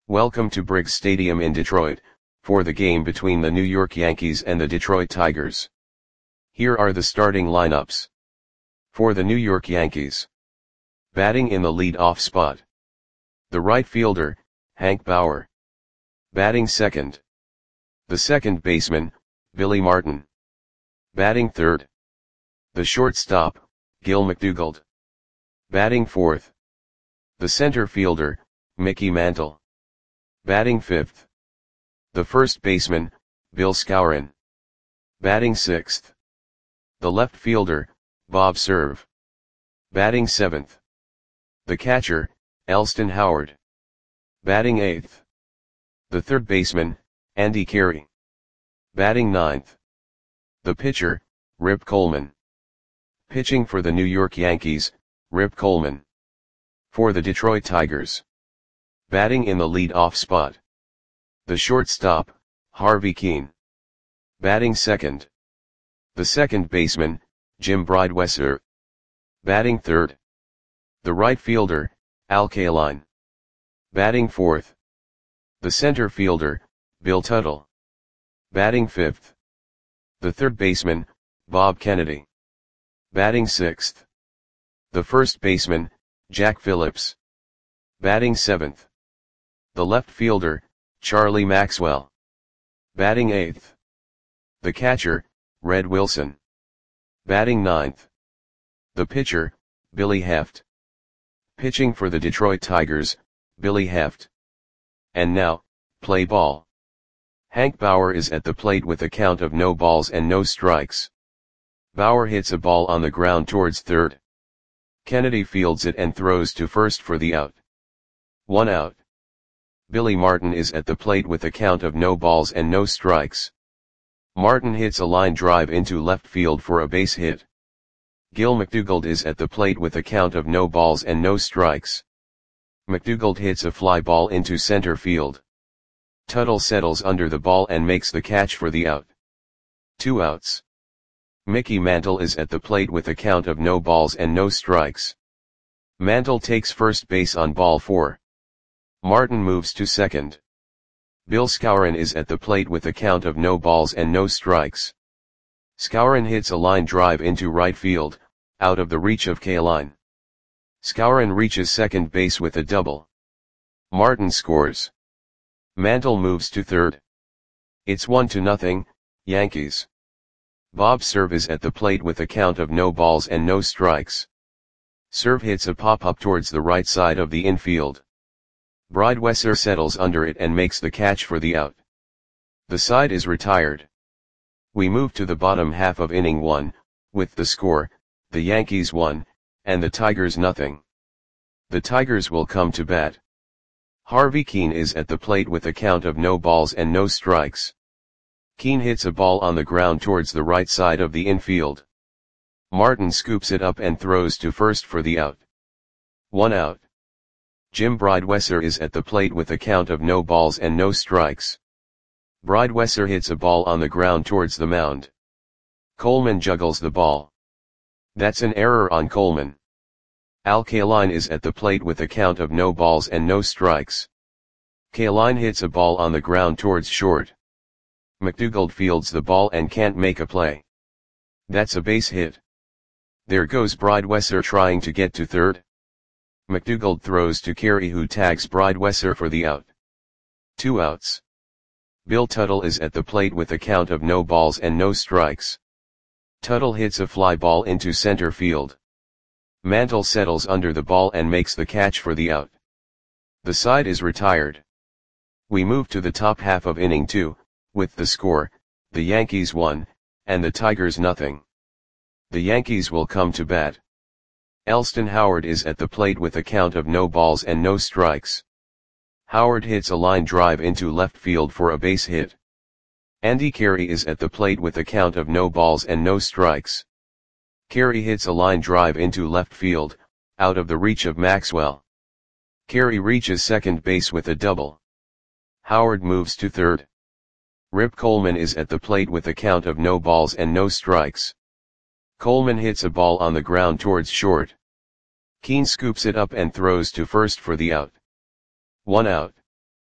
Welcome to Briggs Stadium in Detroit, for the game between the New York Yankees and the Detroit Tigers. Here are the starting lineups. For the New York Yankees. Batting in the lead-off spot. The right fielder, Hank Bauer. Batting second. The second baseman, Billy Martin. Batting third. The shortstop, Gil McDougald. Batting fourth. The center fielder, Mickey Mantle. Batting fifth. The first baseman, Bill Skowron. Batting sixth. The left fielder, Bob Cerv. Batting seventh. The catcher, Elston Howard. Batting eighth. The third baseman, Andy Carey. Batting ninth. The pitcher, Rip Coleman. Pitching for the New York Yankees, Rip Coleman. For the Detroit Tigers. Batting in the lead-off spot. The shortstop, Harvey Kuenn. Batting second. The second baseman, Jim Breidwesser. Batting third. The right fielder, Al Kaline. Batting fourth. The center fielder, Bill Tuttle. Batting fifth. The third baseman, Bob Kennedy. Batting sixth. The first baseman, Jack Phillips. Batting seventh. The left fielder, Charlie Maxwell. Batting eighth. The catcher, Red Wilson. Batting ninth. The pitcher, Billy Heft. Pitching for the Detroit Tigers, Billy Heft. And now, play ball. Hank Bauer is at the plate with a count of no balls and no strikes. Bauer hits a ball on the ground towards third. Kennedy fields it and throws to first for the out. 1 out. Billy Martin is at the plate with a count of no balls and no strikes. Martin hits a line drive into left field for a base hit. Gil McDougald is at the plate with a count of no balls and no strikes. McDougald hits a fly ball into center field. Tuttle settles under the ball and makes the catch for the out. 2 outs. Mickey Mantle is at the plate with a count of no balls and no strikes. Mantle takes first base on ball 4. Martin moves to second. Bill Skowron is at the plate with a count of no balls and no strikes. Skowron hits a line drive into right field, out of the reach of Kaline. Skowron reaches second base with a double. Martin scores. Mantle moves to third. It's 1-0, Yankees. Bob Cerv is at the plate with a count of no balls and no strikes. Cerv hits a pop-up towards the right side of the infield. Breidwesser settles under it and makes the catch for the out. The side is retired. We move to the bottom half of inning 1, with the score, the Yankees 1, and the Tigers 0. The Tigers will come to bat. Harvey Kuenn is at the plate with a count of no balls and no strikes. Kuenn hits a ball on the ground towards the right side of the infield. Martin scoops it up and throws to first for the out. 1 out. Jim Breidwesser is at the plate with a count of no balls and no strikes. Breidwesser hits a ball on the ground towards the mound. Coleman juggles the ball. That's an error on Coleman. Al Kaline is at the plate with a count of no balls and no strikes. Kaline hits a ball on the ground towards short. McDougald fields the ball and can't make a play. That's a base hit. There goes Breidwesser trying to get to third. McDougald throws to Carey, who tags Breidwesser for the out. 2 outs. Bill Tuttle is at the plate with a count of no balls and no strikes. Tuttle hits a fly ball into center field. Mantle settles under the ball and makes the catch for the out. The side is retired. We move to the top half of inning 2, with the score, the Yankees 1, and the Tigers 0. The Yankees will come to bat. Elston Howard is at the plate with a count of no balls and no strikes. Howard hits a line drive into left field for a base hit. Andy Carey is at the plate with a count of no balls and no strikes. Carey hits a line drive into left field, out of the reach of Maxwell. Carey reaches second base with a double. Howard moves to third. Rip Coleman is at the plate with a count of no balls and no strikes. Coleman hits a ball on the ground towards short. Kuenn scoops it up and throws to first for the out. 1 out.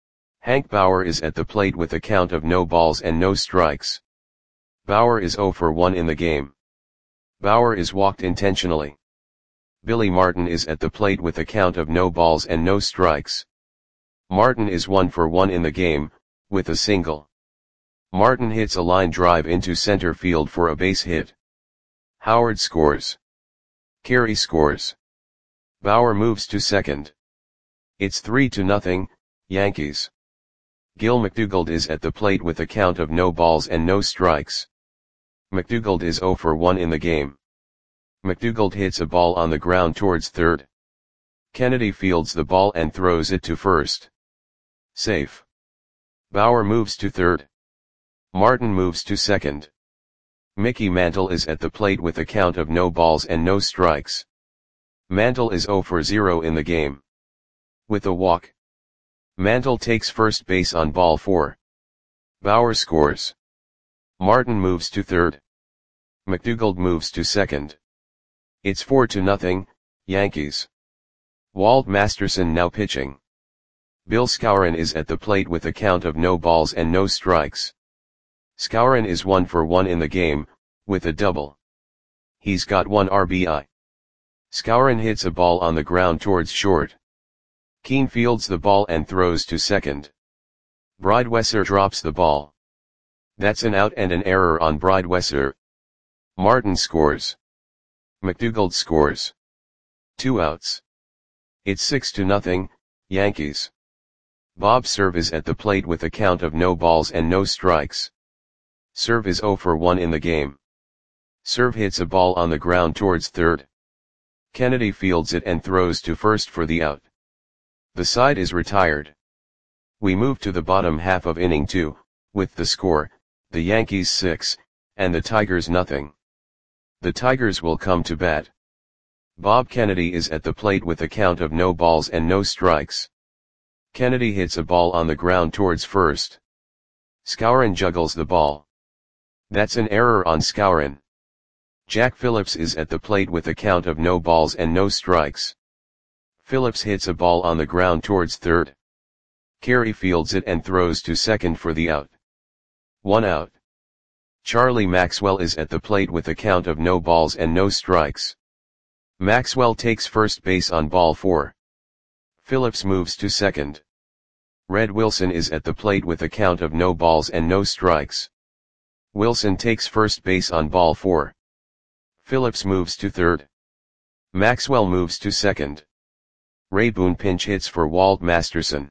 Hank Bauer is at the plate with a count of no balls and no strikes. Bauer is 0 for 1 in the game. Bauer is walked intentionally. Billy Martin is at the plate with a count of no balls and no strikes. Martin is 1 for 1 in the game, with a single. Martin hits a line drive into center field for a base hit. Howard scores. Carey scores. Bauer moves to second. It's 3-0, Yankees. Gil McDougald is at the plate with a count of no balls and no strikes. McDougald is 0 for 1 in the game. McDougald hits a ball on the ground towards third. Kennedy fields the ball and throws it to first. Safe. Bauer moves to third. Martin moves to second. Mickey Mantle is at the plate with a count of no balls and no strikes. Mantle is 0 for 0 in the game. With a walk. Mantle takes first base on ball 4. Bauer scores. Martin moves to third. McDougald moves to second. It's 4-0, Yankees. Walt Masterson now pitching. Bill Skowron is at the plate with a count of no balls and no strikes. Skowron is 1 for 1 in the game, with a double. He's got 1 RBI. Skowron hits a ball on the ground towards short. Keane fields the ball and throws to second. Breidwesser drops the ball. That's an out and an error on Breidwesser. Martin scores. McDougald scores. 2 outs. It's 6-0, Yankees. Bob Cerv is at the plate with a count of no balls and no strikes. Cerv is 0 for 1 in the game. Cerv hits a ball on the ground towards third. Kennedy fields it and throws to first for the out. The side is retired. We move to the bottom half of inning 2, with the score, the Yankees 6, and the Tigers nothing. The Tigers will come to bat. Bob Kennedy is at the plate with a count of no balls and no strikes. Kennedy hits a ball on the ground towards first. Skowron juggles the ball. That's an error on Skowron. Jack Phillips is at the plate with a count of no balls and no strikes. Phillips hits a ball on the ground towards third. Carey fields it and throws to second for the out. 1 out. Charlie Maxwell is at the plate with a count of no balls and no strikes. Maxwell takes first base on ball 4. Phillips moves to second. Red Wilson is at the plate with a count of no balls and no strikes. Wilson takes first base on ball 4. Phillips moves to third. Maxwell moves to second. Ray Boone pinch hits for Walt Masterson.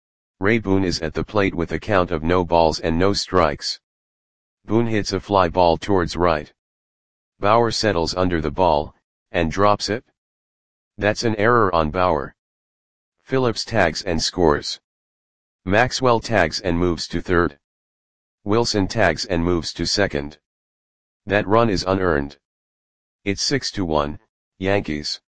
Ray Boone is at the plate with a count of no balls and no strikes. Boone hits a fly ball towards right. Bauer settles under the ball, and drops it. That's an error on Bauer. Phillips tags and scores. Maxwell tags and moves to third. Wilson tags and moves to second. That run is unearned. It's 6-1, Yankees.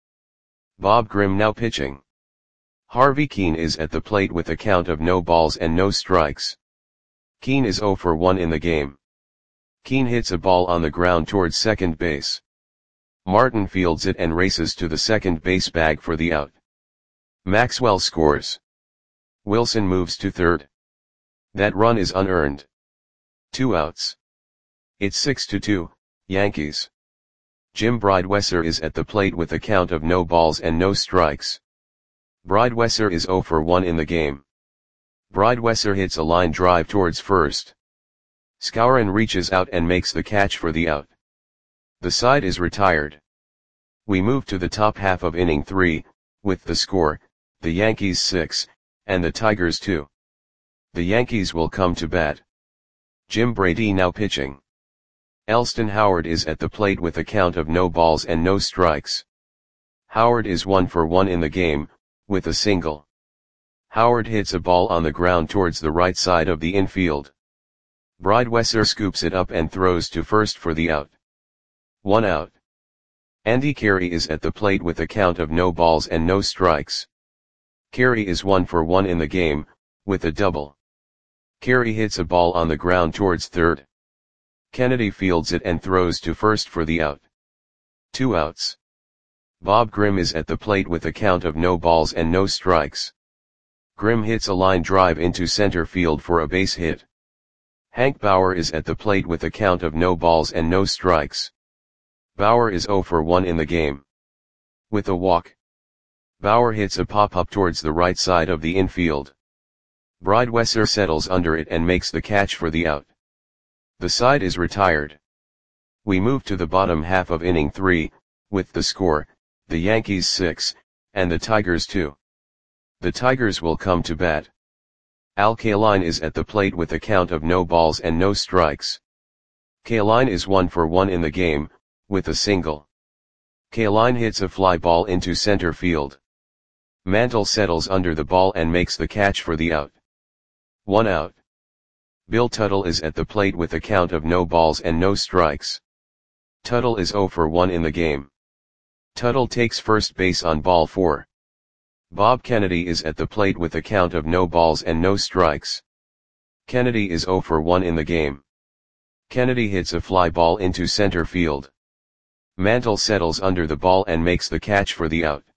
Bob Grimm now pitching. Harvey Keane is at the plate with a count of no balls and no strikes. Keane is 0 for 1 in the game. Keane hits a ball on the ground towards second base. Martin fields it and races to the second base bag for the out. Maxwell scores. Wilson moves to third. That run is unearned. 2 outs. It's 6-2, Yankees. Jim Breidwesser is at the plate with a count of no balls and no strikes. Breidwesser is 0 for 1 in the game. Breidwesser hits a line drive towards first. Skowron reaches out and makes the catch for the out. The side is retired. We move to the top half of inning 3, with the score, the Yankees 6, and the Tigers 2. The Yankees will come to bat. Jim Brady now pitching. Elston Howard is at the plate with a count of no balls and no strikes. Howard is 1 for 1 in the game, with a single. Howard hits a ball on the ground towards the right side of the infield. Breidwesser scoops it up and throws to first for the out. 1 out. Andy Carey is at the plate with a count of no balls and no strikes. Carey is 1 for 1 in the game, with a double. Carey hits a ball on the ground towards third. Kennedy fields it and throws to first for the out. 2 outs. Bob Grimm is at the plate with a count of no balls and no strikes. Grimm hits a line drive into center field for a base hit. Hank Bauer is at the plate with a count of no balls and no strikes. Bauer is 0 for 1 in the game. With a walk, Bauer hits a pop-up towards the right side of the infield. Breidwesser settles under it and makes the catch for the out. The side is retired. We move to the bottom half of inning 3, with the score, the Yankees 6, and the Tigers 2. The Tigers will come to bat. Al Kaline is at the plate with a count of no balls and no strikes. Kaline is 1 for 1 in the game, with a single. Kaline hits a fly ball into center field. Mantle settles under the ball and makes the catch for the out. 1 out. Bill Tuttle is at the plate with a count of no balls and no strikes. Tuttle is 0 for 1 in the game. Tuttle takes first base on ball 4. Bob Kennedy is at the plate with a count of no balls and no strikes. Kennedy is 0 for 1 in the game. Kennedy hits a fly ball into center field. Mantle settles under the ball and makes the catch for the out.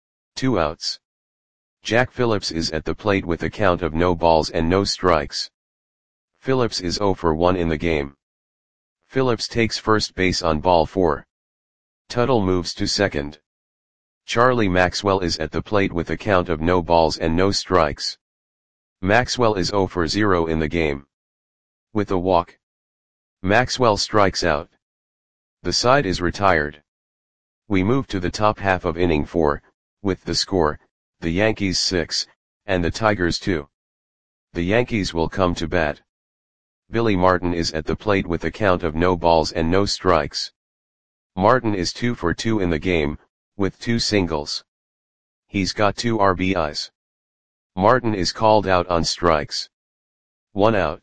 2 outs. Jack Phillips is at the plate with a count of no balls and no strikes. Phillips is 0 for 1 in the game. Phillips takes first base on ball 4. Tuttle moves to second. Charlie Maxwell is at the plate with a count of no balls and no strikes. Maxwell is 0 for 0 in the game. With a walk, Maxwell strikes out. The side is retired. We move to the top half of inning 4, with the score, the Yankees 6, and the Tigers 2. The Yankees will come to bat. Billy Martin is at the plate with a count of no balls and no strikes. Martin is 2 for 2 in the game, with 2 singles. He's got 2 RBIs. Martin is called out on strikes. 1 out.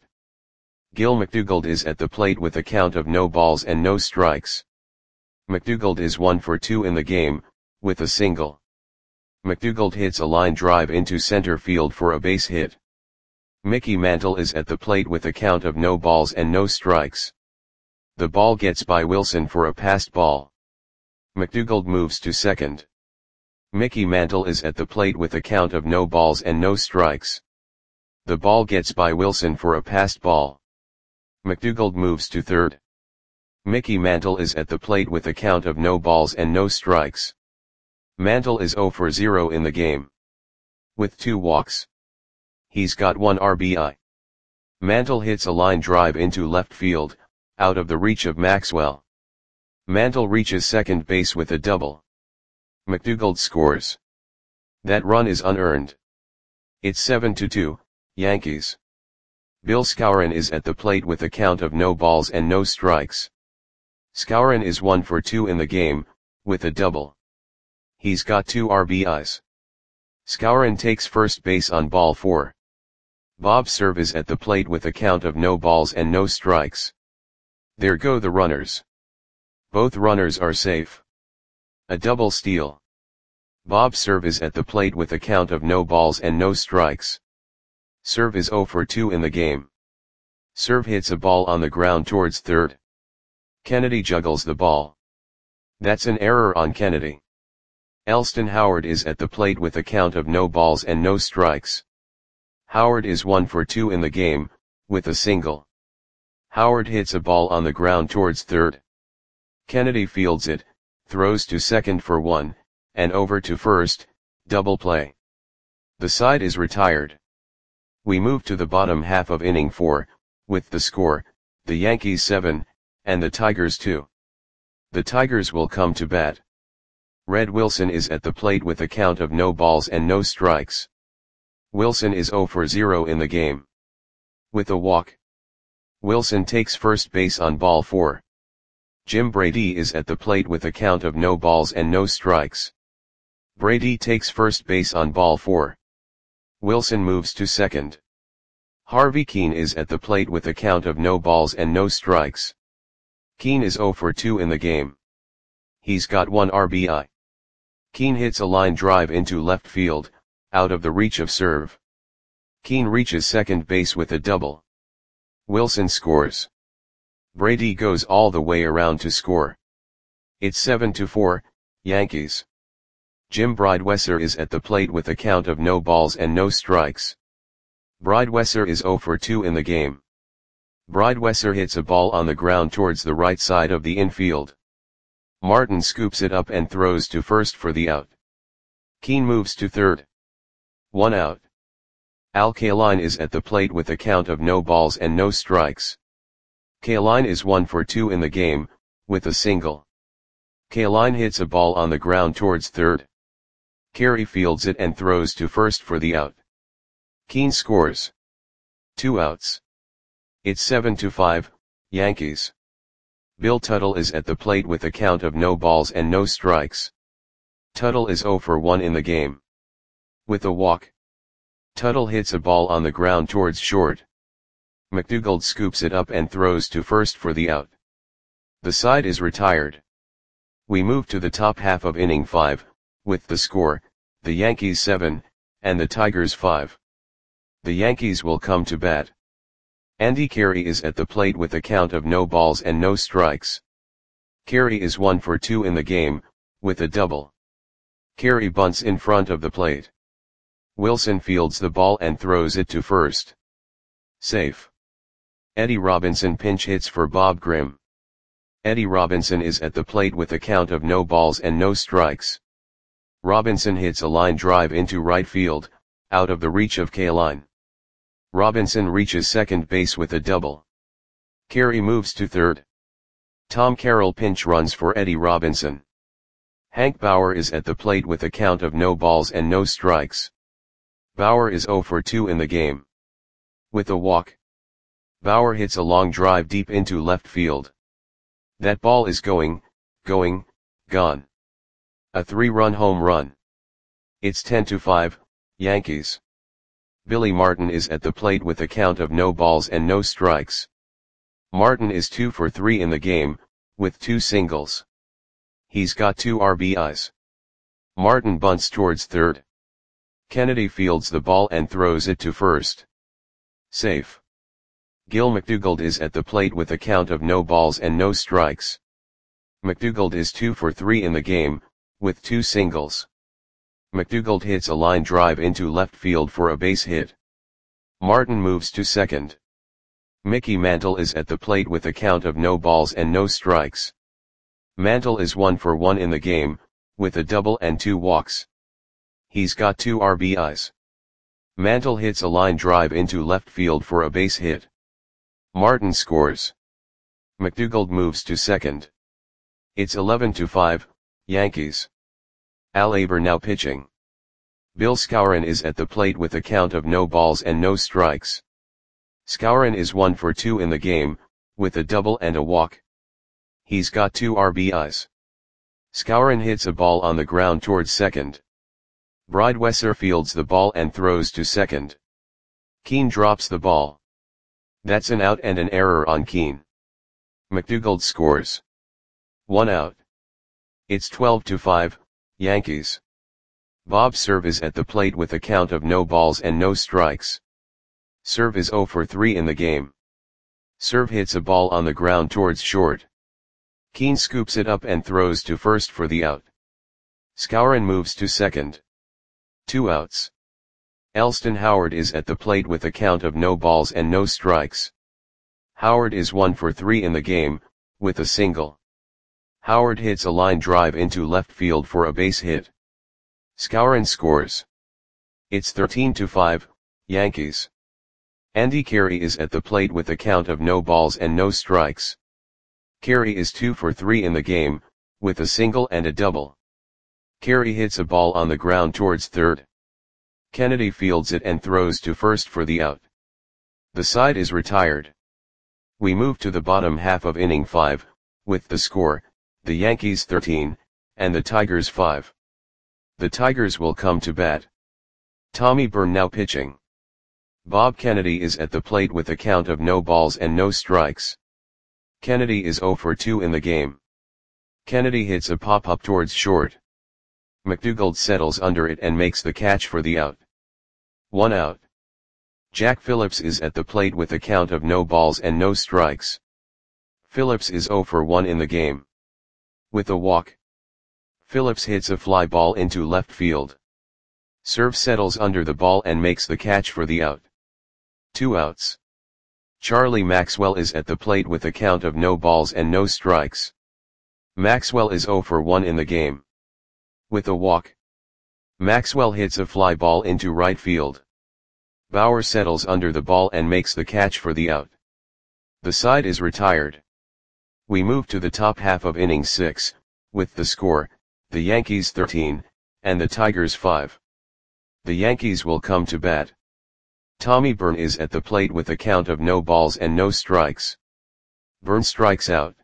Gil McDougald is at the plate with a count of no balls and no strikes. McDougald is 1 for 2 in the game, with a single. McDougald hits a line drive into center field for a base hit. Mickey Mantle is at the plate with a count of no balls and no strikes. The ball gets by Wilson for a passed ball. McDougald moves to second. Mickey Mantle is at the plate with a count of no balls and no strikes. The ball gets by Wilson for a passed ball. McDougald moves to third. Mickey Mantle is at the plate with a count of no balls and no strikes. Mantle is 0 for 0 in the game. With 2 walks. He's got 1 RBI. Mantle hits a line drive into left field, out of the reach of Maxwell. Mantle reaches second base with a double. McDougald scores. That run is unearned. It's 7-2, Yankees. Bill Skowron is at the plate with a count of no balls and no strikes. Skowron is 1 for 2 in the game, with a double. He's got 2 RBIs. Skowron takes first base on ball 4. Bob Cerv is at the plate with a count of no balls and no strikes. There go the runners. Both runners are safe. A double steal. Bob Cerv is at the plate with a count of no balls and no strikes. Cerv is 0 for 2 in the game. Cerv hits a ball on the ground towards third. Kennedy juggles the ball. That's an error on Kennedy. Elston Howard is at the plate with a count of no balls and no strikes. Howard is 1 for 2 in the game, with a single. Howard hits a ball on the ground towards third. Kennedy fields it, throws to second for 1, and over to first, double play. The side is retired. We move to the bottom half of inning 4, with the score, the Yankees 7, and the Tigers 2. The Tigers will come to bat. Red Wilson is at the plate with a count of no balls and no strikes. Wilson is 0 for 0 in the game. With a walk, Wilson takes first base on ball 4. Jim Brady is at the plate with a count of no balls and no strikes. Brady takes first base on ball 4. Wilson moves to second. Harvey Keene is at the plate with a count of no balls and no strikes. Keene is 0 for 2 in the game. He's got 1 RBI. Keene hits a line drive into left field, out of the reach of Cerv. Keene reaches second base with a double. Wilson scores. Brady goes all the way around to score. It's 7-4, Yankees. Jim Bridewesser is at the plate with a count of no balls and no strikes. Bridewesser is 0 for 2 in the game. Bridewesser hits a ball on the ground towards the right side of the infield. Martin scoops it up and throws to first for the out. Keane moves to third. 1 out. Al Kaline is at the plate with a count of no balls and no strikes. Kaline is 1 for 2 in the game, with a single. Kaline hits a ball on the ground towards third. Carey fields it and throws to first for the out. Keane scores. 2 outs. It's 7-5, Yankees. Bill Tuttle is at the plate with a count of no balls and no strikes. Tuttle is 0 for 1 in the game. With a walk. Tuttle hits a ball on the ground towards short. McDougald scoops it up and throws to first for the out. The side is retired. We move to the top half of inning 5, with the score, the Yankees 7, and the Tigers 5. The Yankees will come to bat. Andy Carey is at the plate with a count of no balls and no strikes. Carey is 1 for 2 in the game, with a double. Carey bunts in front of the plate. Wilson fields the ball and throws it to first. Safe. Eddie Robinson pinch hits for Bob Grimm. Eddie Robinson is at the plate with a count of no balls and no strikes. Robinson hits a line drive into right field, out of the reach of Kaline. Robinson reaches second base with a double. Carey moves to third. Tom Carroll pinch runs for Eddie Robinson. Hank Bauer is at the plate with a count of no balls and no strikes. Bauer is 0 for 2 in the game. With a walk. Bauer hits a long drive deep into left field. That ball is gone. A 3-run home run. It's 10-5, Yankees. Billy Martin is at the plate with a count of no balls and no strikes. Martin is 2 for 3 in the game, with 2 singles. He's got 2 RBIs. Martin bunts towards third. Kennedy fields the ball and throws it to first. Safe. Gil McDougald is at the plate with a count of no balls and no strikes. McDougald is 2 for 3 in the game, with 2 singles. McDougald hits a line drive into left field for a base hit. Martin moves to second. Mickey Mantle is at the plate with a count of no balls and no strikes. Mantle is 1 for 1 in the game, with a double and 2 walks. He's got 2 RBIs. Mantle hits a line drive into left field for a base hit. Martin scores. McDougald moves to second. It's 11-5, Yankees. Al Aber now pitching. Bill Skowron is at the plate with a count of no balls and no strikes. Skowron is 1 for 2 in the game, with a double and a walk. He's got 2 RBIs. Skowron hits a ball on the ground towards second. Bridewesser fields the ball and throws to second. Keane drops the ball. That's an out and an error on Keane. McDougald scores. 1 out. It's 12-5, Yankees. Bob Cerv is at the plate with a count of no balls and no strikes. Cerv is 0 for 3 in the game. Cerv hits a ball on the ground towards short. Keane scoops it up and throws to first for the out. Skowron moves to second. 2 outs. Elston Howard is at the plate with a count of no balls and no strikes. Howard is 1 for 3 in the game, with a single. Howard hits a line drive into left field for a base hit. Skowron scores. It's 13-5, Yankees. Andy Carey is at the plate with a count of no balls and no strikes. Carey is 2 for 3 in the game, with a single and a double. Carey hits a ball on the ground towards third. Kennedy fields it and throws to first for the out. The side is retired. We move to the bottom half of inning 5, with the score, the Yankees 13, and the Tigers 5. The Tigers will come to bat. Tommy Byrne now pitching. Bob Kennedy is at the plate with a count of no balls and no strikes. Kennedy is 0 for 2 in the game. Kennedy hits a pop-up towards short. McDougald settles under it and makes the catch for the out. 1 out. Jack Phillips is at the plate with a count of no balls and no strikes. Phillips is 0 for 1 in the game. With a walk. Phillips hits a fly ball into left field. Serve settles under the ball and makes the catch for the out. 2 outs. Charlie Maxwell is at the plate with a count of no balls and no strikes. Maxwell is 0 for 1 in the game. With a walk, Maxwell hits a fly ball into right field. Bauer settles under the ball and makes the catch for the out. The side is retired. We move to the top half of inning 6, with the score, the Yankees 13, and the Tigers 5. The Yankees will come to bat. Tommy Byrne is at the plate with a count of no balls and no strikes. Byrne strikes out.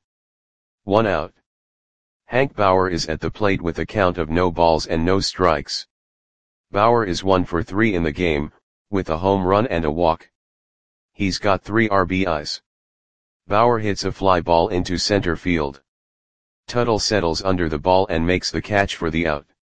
1 out. Hank Bauer is at the plate with a count of no balls and no strikes. Bauer is 1 for 3 in the game, with a home run and a walk. He's got 3 RBIs. Bauer hits a fly ball into center field. Tuttle settles under the ball and makes the catch for the out.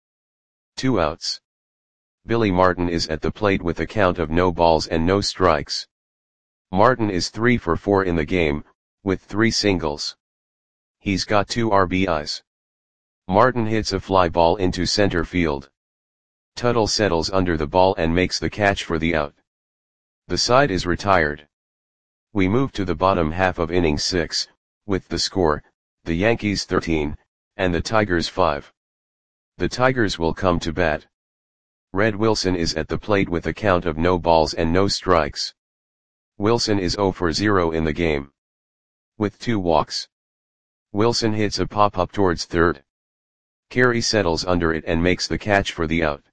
2 outs. Billy Martin is at the plate with a count of no balls and no strikes. Martin is 3 for 4 in the game, with 3 singles. He's got 2 RBIs. Martin hits a fly ball into center field. Tuttle settles under the ball and makes the catch for the out. The side is retired. We move to the bottom half of inning 6, with the score, the Yankees 13, and the Tigers 5. The Tigers will come to bat. Red Wilson is at the plate with a count of no balls and no strikes. Wilson is 0 for 0 in the game. With 2 walks. Wilson hits a pop-up towards third. Carey settles under it and makes the catch for the out.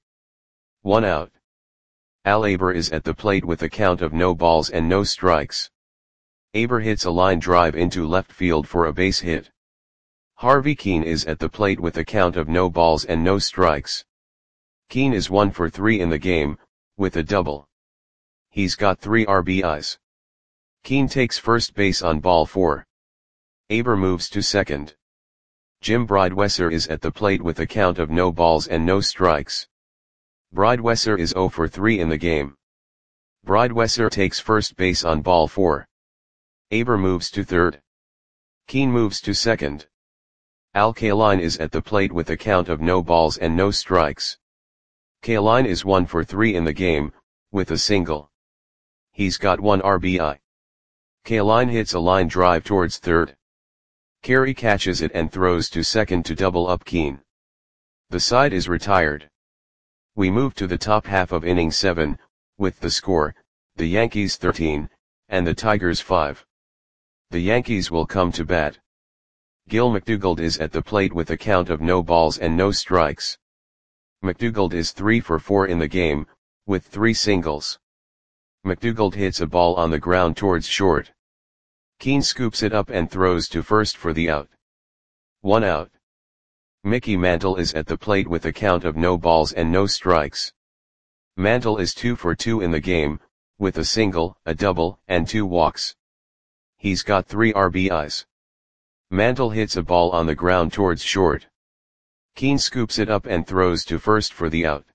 1 out. Al Aber is at the plate with a count of no balls and no strikes. Aber hits a line drive into left field for a base hit. Harvey Keene is at the plate with a count of no balls and no strikes. Keene is 1 for 3 in the game, with a double. He's got 3 RBIs. Keene takes first base on ball 4. Aber moves to second. Jim Bridewesser is at the plate with a count of no balls and no strikes. Bridewesser is 0 for 3 in the game. Bridewesser takes first base on ball 4. Aber moves to third. Keene moves to second. Al Kaline is at the plate with a count of no balls and no strikes. Kaline is 1 for 3 in the game, with a single. He's got 1 RBI. Kaline hits a line drive towards third. Carey catches it and throws to second to double up Keene. The side is retired. We move to the top half of inning 7, with the score, the Yankees 13, and the Tigers 5. The Yankees will come to bat. Gil McDougald is at the plate with a count of no balls and no strikes. McDougald is 3 for 4 in the game, with 3 singles. McDougald hits a ball on the ground towards short. Keene scoops it up and throws to first for the out. 1 out. Mickey Mantle is at the plate with a count of no balls and no strikes. Mantle is 2 for 2 in the game, with a single, a double, and 2 walks. He's got 3 RBIs. Mantle hits a ball on the ground towards short. Keene scoops it up and throws to first for the out.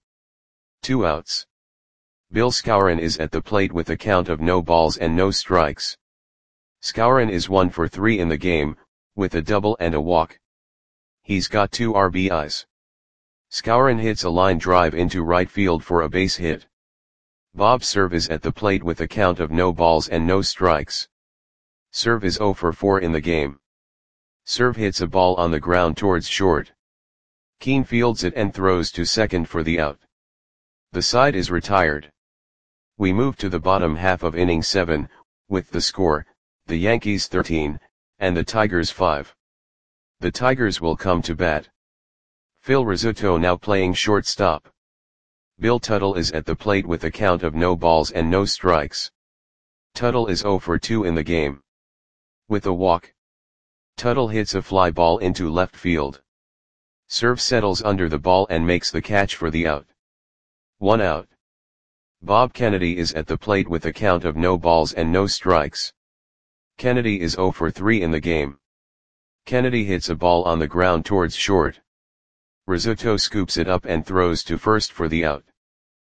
2 outs. Bill Skowron is at the plate with a count of no balls and no strikes. Skowron is 1 for 3 in the game, with a double and a walk. He's got 2 RBIs. Skowron hits a line drive into right field for a base hit. Bob Cerv is at the plate with a count of no balls and no strikes. Cerv is 0 for 4 in the game. Cerv hits a ball on the ground towards short. Keene fields it and throws to second for the out. The side is retired. We move to the bottom half of inning 7, with the score, the Yankees 13, and the Tigers 5. The Tigers will come to bat. Phil Rizzuto now playing shortstop. Bill Tuttle is at the plate with a count of no balls and no strikes. Tuttle is 0 for 2 in the game. With a walk, Tuttle hits a fly ball into left field. Cerv settles under the ball and makes the catch for the out. 1 out. Bob Kennedy is at the plate with a count of no balls and no strikes. Kennedy is 0 for 3 in the game. Kennedy hits a ball on the ground towards short. Rizzuto scoops it up and throws to first for the out.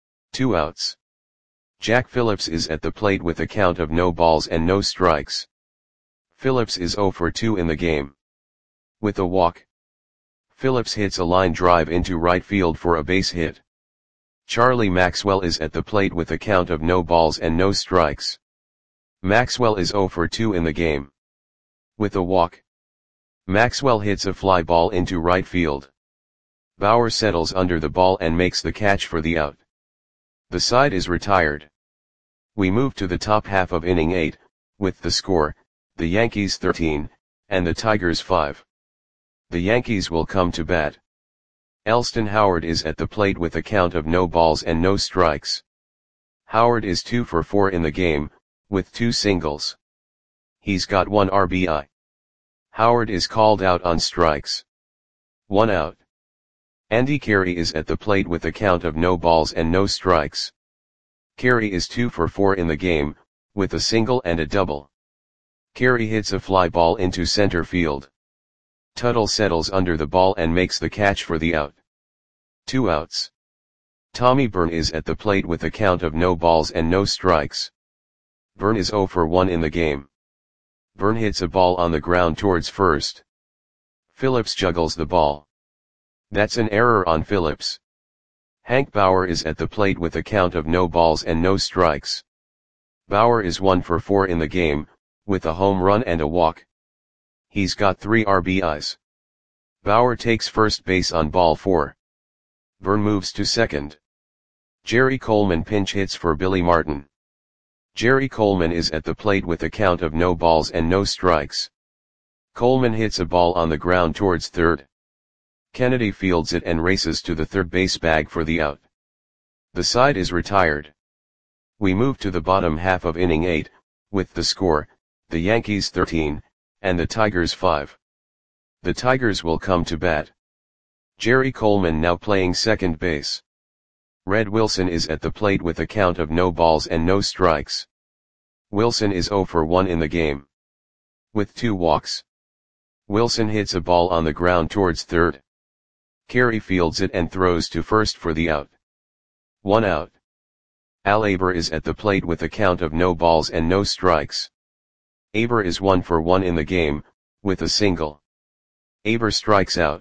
2 outs. Jack Phillips is at the plate with a count of no balls and no strikes. Phillips is 0 for 2 in the game. With a walk, Phillips hits a line drive into right field for a base hit. Charlie Maxwell is at the plate with a count of no balls and no strikes. Maxwell is 0 for 2 in the game. With a walk, Maxwell hits a fly ball into right field. Bauer settles under the ball and makes the catch for the out. The side is retired. We move to the top half of inning 8, with the score, the Yankees 13, and the Tigers 5. The Yankees will come to bat. Elston Howard is at the plate with a count of no balls and no strikes. Howard is 2 for 4 in the game, with 2 singles. He's got 1 RBI. Howard is called out on strikes. 1 out. Andy Carey is at the plate with a count of no balls and no strikes. Carey is 2 for 4 in the game, with a single and a double. Carey hits a fly ball into center field. Tuttle settles under the ball and makes the catch for the out. 2 outs. Tommy Byrne is at the plate with a count of no balls and no strikes. Byrne is 0 for 1 in the game. Byrne hits a ball on the ground towards first. Phillips juggles the ball. That's an error on Phillips. Hank Bauer is at the plate with a count of no balls and no strikes. Bauer is 1 for 4 in the game, with a home run and a walk. He's got 3 RBIs. Bauer takes first base on ball 4. Byrne moves to second. Jerry Coleman pinch hits for Billy Martin. Jerry Coleman is at the plate with a count of no balls and no strikes. Coleman hits a ball on the ground towards third. Kennedy fields it and races to the third base bag for the out. The side is retired. We move to the bottom half of inning 8, with the score, the Yankees 13, and the Tigers 5. The Tigers will come to bat. Jerry Coleman now playing second base. Red Wilson is at the plate with a count of no balls and no strikes. Wilson is 0 for 1 in the game. With 2 walks. Wilson hits a ball on the ground towards third. Carey fields it and throws to first for the out. 1 out. Al Aber is at the plate with a count of no balls and no strikes. Aber is 1 for 1 in the game, with a single. Aber strikes out.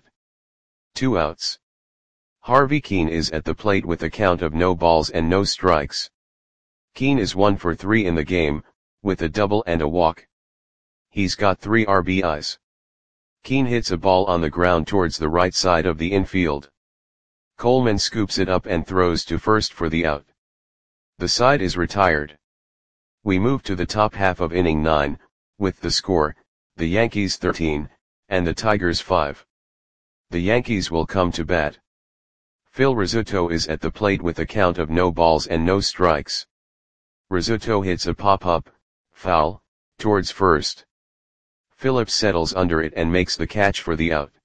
2 outs. Harvey Keene is at the plate with a count of no balls and no strikes. Keene is 1 for 3 in the game, with a double and a walk. He's got 3 RBIs. Keene hits a ball on the ground towards the right side of the infield. Coleman scoops it up and throws to first for the out. The side is retired. We move to the top half of inning 9, with the score, the Yankees 13, and the Tigers 5. The Yankees will come to bat. Phil Rizzuto is at the plate with a count of no balls and no strikes. Rizzuto hits a pop-up, foul, towards first. Phillips settles under it and makes the catch for the out.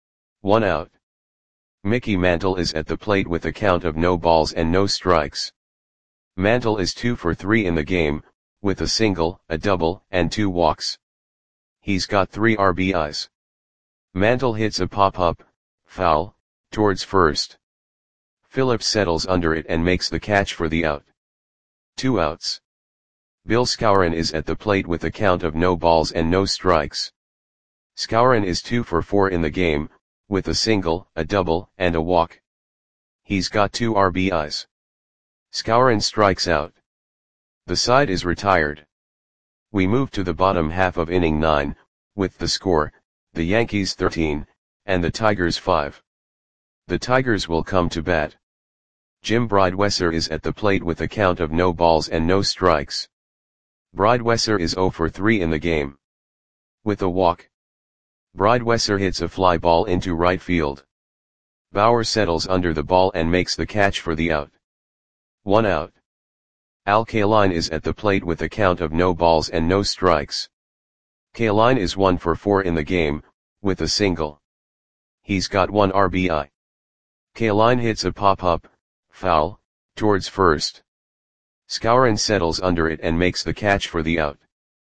1 out. Mickey Mantle is at the plate with a count of no balls and no strikes. Mantle is 2 for 3 in the game, with a single, a double, and 2 walks. He's got 3 RBIs. Mantle hits a pop-up, foul, towards first. Phillips settles under it and makes the catch for the out. 2 outs. Bill Skowron is at the plate with a count of no balls and no strikes. Skowron is 2 for 4 in the game, with a single, a double, and a walk. He's got 2 RBIs. Skowron strikes out. The side is retired. We move to the bottom half of inning 9, with the score, the Yankees 13, and the Tigers 5. The Tigers will come to bat. Jim Bridewesser is at the plate with a count of no balls and no strikes. Bridewesser is 0 for 3 in the game. With a walk. Bridewesser hits a fly ball into right field. Bauer settles under the ball and makes the catch for the out. 1 out. Al Kaline is at the plate with a count of no balls and no strikes. Kaline is 1 for 4 in the game, with a single. He's got 1 RBI. Kaline hits a pop-up, foul, towards first. Skowron settles under it and makes the catch for the out.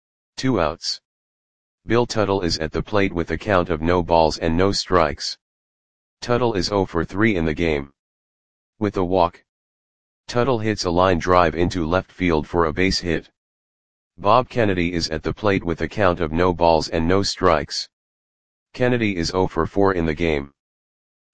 2 outs. Bill Tuttle is at the plate with a count of no balls and no strikes. Tuttle is 0 for 3 in the game. With a walk. Tuttle hits a line drive into left field for a base hit. Bob Kennedy is at the plate with a count of no balls and no strikes. Kennedy is 0 for 4 in the game.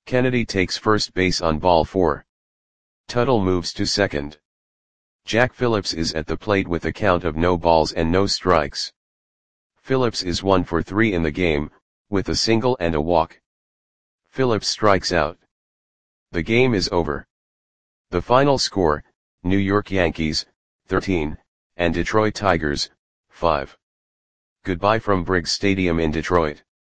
Kennedy takes first base on ball 4. Tuttle moves to second. Jack Phillips is at the plate with a count of no balls and no strikes. Phillips is 1 for 3 in the game, with a single and a walk. Phillips strikes out. The game is over. The final score, New York Yankees, 13, and Detroit Tigers, 5. Goodbye from Briggs Stadium in Detroit.